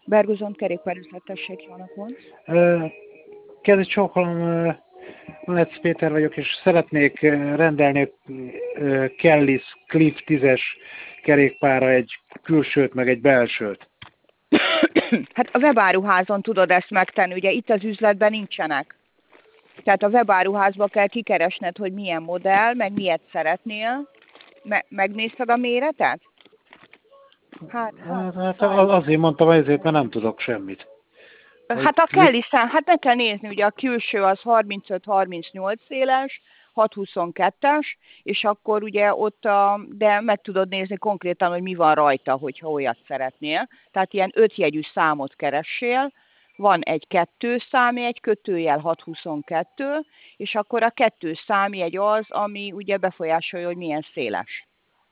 Bergozont kerékpárüzlet, tessék, jó napot! Kedves csókolom, Lec Péter vagyok, és szeretnék rendelni Kellis Cliff 10-es kerékpárra egy külsőt, meg egy belsőt. Hát a webáruházon tudod ezt megtenni, ugye itt az üzletben nincsenek. Tehát a webáruházba kell kikeresned, hogy milyen modell, meg miért szeretnél. Megnézted a méretet? Hát azért mondtam, ezért, mert nem tudok semmit. Hát a Kellisen, hát meg kell nézni, ugye a külső az 35-38 széles, 6-22-es, és akkor ugye ott, de meg tudod nézni konkrétan, hogy mi van rajta, hogyha olyat szeretnél. Tehát ilyen 5 jegyű számot keressél, van egy 2 számjegy, kötőjel 6-22, és akkor a 2 számjegy az, ami ugye befolyásolja, hogy milyen széles.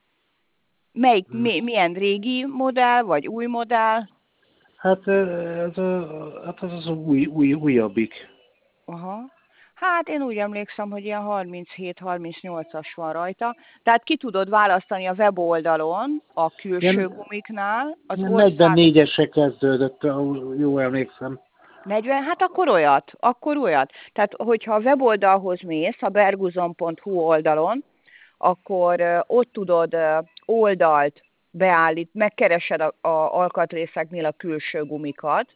Milyen régi modell, vagy új modell? Hát ez az újabbik. Aha. Hát én úgy emlékszem, hogy ilyen 37-38-as van rajta. Tehát ki tudod választani a weboldalon, a külső gumiknál. Az 44-esre kezdődött, jól emlékszem. 40? Hát akkor olyat. Tehát, hogyha a weboldalhoz mész, a berguzon.hu oldalon, akkor ott tudod oldalt megkeresed a alkatrészeknél a külső gumikat.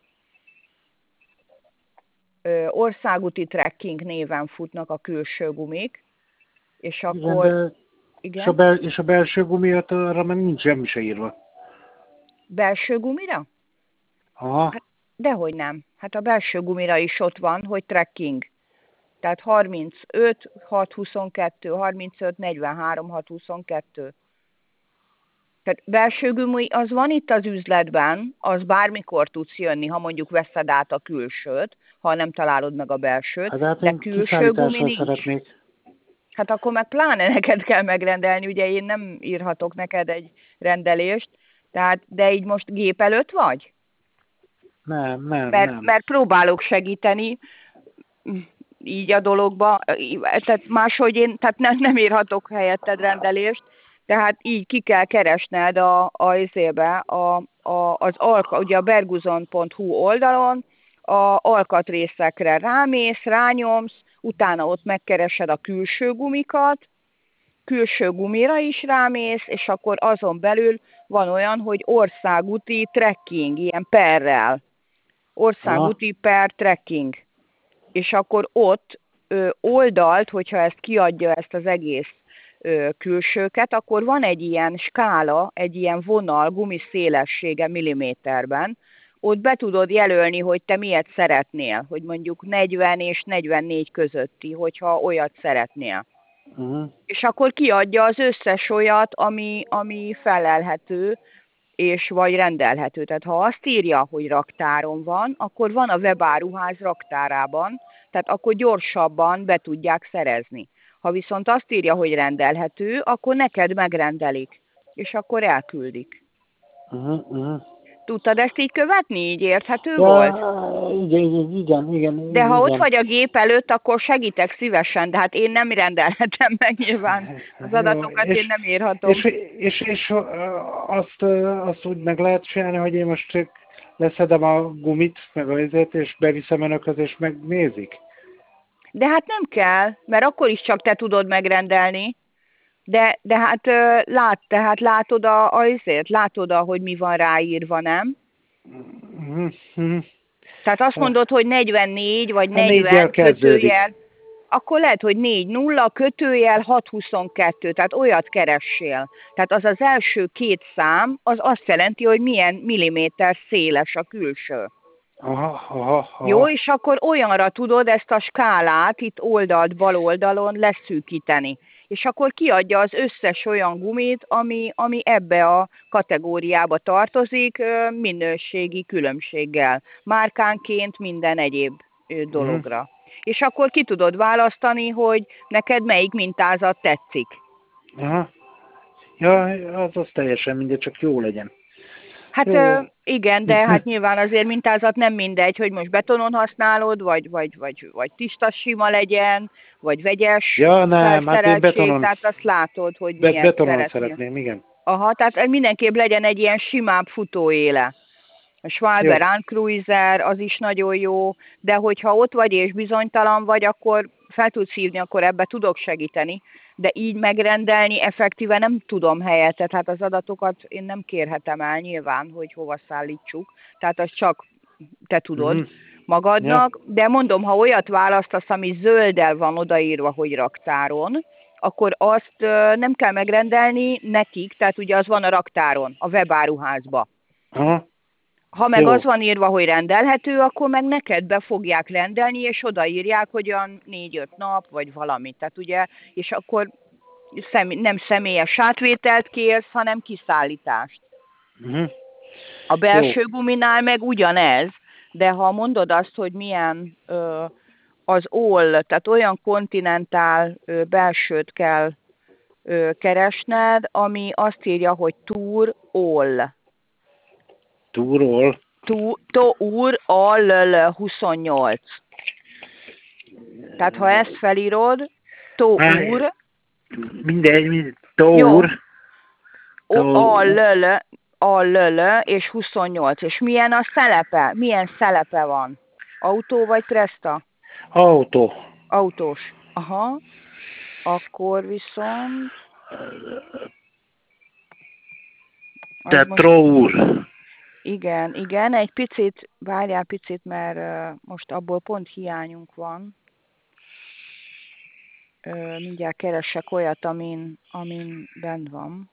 Országúti trekking néven futnak a külső gumik, és akkor... Igen. És a belső gumiat arra meg nincs semmi se írva. Belső gumira? Aha. Hát, dehogy nem. Hát a belső gumira is ott van, hogy trekking. Tehát 35, 622, 35, 43, 622. Tehát belső gumi, az van itt az üzletben, az bármikor tudsz jönni, ha mondjuk veszed át a külsőt, ha nem találod meg a belsőt, hát de külső gumi nincs. Szeretnék. Hát akkor meg pláne neked kell megrendelni, ugye én nem írhatok neked egy rendelést, tehát, de így most gép előtt vagy? Nem. Mert próbálok segíteni így a dologba, tehát máshogy én tehát nem írhatok helyetted rendelést, tehát így ki kell keresned ugye a berguzon.hu oldalon, a alkatrészekre rámész, rányomsz, utána ott megkeresed a külső gumikat, külső gumira is rámész, és akkor azon belül van olyan, hogy országúti trekking, ilyen perrel. Országúti per trekking. És akkor ott oldalt, hogyha ezt kiadja, ezt az egész külsőket, akkor van egy ilyen skála, egy ilyen vonal, gumi szélessége milliméterben, ott be tudod jelölni, hogy te miért szeretnél, hogy mondjuk 40 és 44 közötti, hogyha olyat szeretnél. És akkor kiadja az összes olyat, ami felelhető, és vagy rendelhető. Tehát ha azt írja, hogy raktáron van, akkor van a webáruház raktárában, tehát akkor gyorsabban be tudják szerezni. Ha viszont azt írja, hogy rendelhető, akkor neked megrendelik, és akkor elküldik. Tudtad ezt így követni? Így érthető volt? Igen. De ha ott vagy a gép előtt, akkor segítek szívesen, de hát én nem rendelhetem meg nyilván. Az adatokat én nem írhatom. És azt úgy meg lehet csinálni, hogy én most leszedem a gumit, meg azért, és beviszem önökhöz, és megnézik? De hát nem kell, mert akkor is csak te tudod megrendelni. De hát látod, hogy mi van ráírva, nem? Tehát azt mondod, hogy 44 vagy 40 kötőjel, akkor lehet, hogy 4-0 kötőjel 6-22, tehát olyat keressél. Tehát az az első 2 szám, az azt jelenti, hogy milyen milliméter széles a külső. Aha. Jó, és akkor olyanra tudod ezt a skálát itt bal oldalon leszűkíteni. És akkor kiadja az összes olyan gumit, ami ebbe a kategóriába tartozik, minőségi különbséggel, márkánként minden egyéb dologra. És akkor ki tudod választani, hogy neked melyik mintázat tetszik. Aha. Ja, az teljesen mindegy, csak jó legyen. Hát igen, de hát nyilván azért mintázat nem mindegy, hogy most betonon használod, vagy tiszta sima legyen, vagy vegyes. Ja, nem, hát én betonon. Tehát azt látod, hogy milyen betonon szeretném, igen. Aha, tehát mindenképp legyen egy ilyen simább futóéle. A Schwalbe Land Cruiser, az is nagyon jó, de hogyha ott vagy és bizonytalan vagy, akkor fel tudsz hívni, akkor ebbe tudok segíteni, de így megrendelni effektíve nem tudom helyette, tehát az adatokat én nem kérhetem el nyilván, hogy hova szállítsuk, tehát az csak te tudod magadnak, de mondom, ha olyat választasz, ami zölddel van odaírva, hogy raktáron, akkor azt nem kell megrendelni nekik, tehát ugye az van a raktáron, a webáruházba. Ha meg az van írva, hogy rendelhető, akkor meg neked be fogják rendelni, és odaírják, hogy olyan 4-5 nap, vagy valami. Tehát ugye, és akkor nem személyes átvételt kérsz, hanem kiszállítást. A belső guminál meg ugyanez, de ha mondod azt, hogy milyen az all, tehát olyan kontinentál belsőt kell keresned, ami azt írja, hogy Tour All. Tour All? Tour All 28. Tehát ha ezt felírod, Tour. Mindegy, Tour. All és 28. És milyen a szelepe? Milyen szelepe van? Autó vagy Presta? Autó. Autós. Aha. Akkor viszont... Tehát Tour. Igen, egy picit, várjál picit, mert most abból pont hiányunk van. Mindjárt keresek olyat, amin bent van.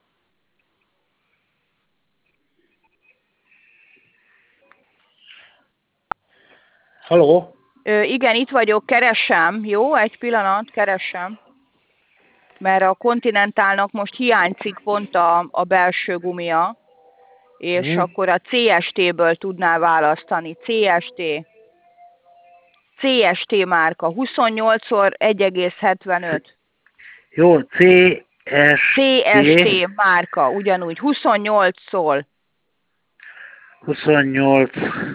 Halló? Igen, itt vagyok, keresem. Jó, egy pillanat, keresem. Mert a Continentalnak most hiányzik pont a belső gumia, és akkor a CST-ből tudnál választani. CST márka, 28x1,75. Jó, CST márka, ugyanúgy, 28-szól. 28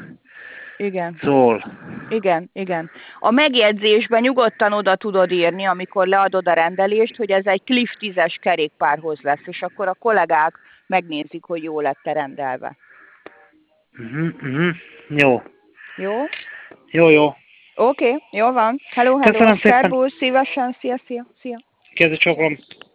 szól. Igen. A megjegyzésben nyugodtan oda tudod írni, amikor leadod a rendelést, hogy ez egy Cliff 10-es kerékpárhoz lesz, és akkor a kollégák megnézik, hogy jól lett rendelve. Jó. Jó? Jó. Oké, jó van. Hello. Köszönöm szépen. Szervusz, szívesen, szia. Kezdj csokolom.